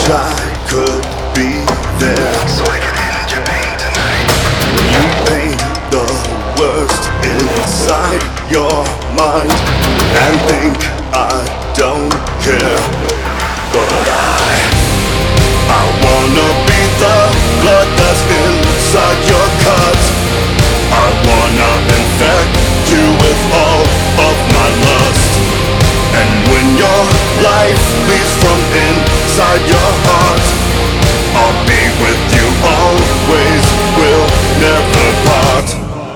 I could be there, so I can end your pain tonight. you paint the worst inside your mind and think I don't care. But I wanna be the blood that's inside your cut. I wanna infect you with all of my lust. And when your life leaves from inside your heart, I'll be with you always, we'll never part.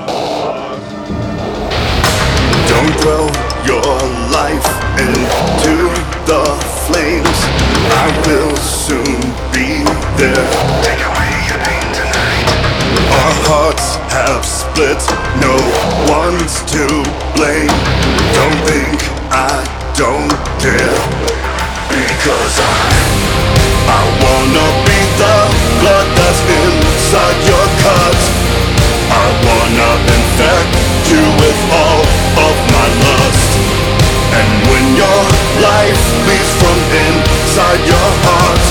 Don't throw your life into the flames, I will soon be there. Take away your pain tonight. Our hearts have split, no one's to blame. Don't think I don't care, because I wanna be the blood that's inside your cut. I wanna infect you with all of my lust. And when your life leaves from inside your heart,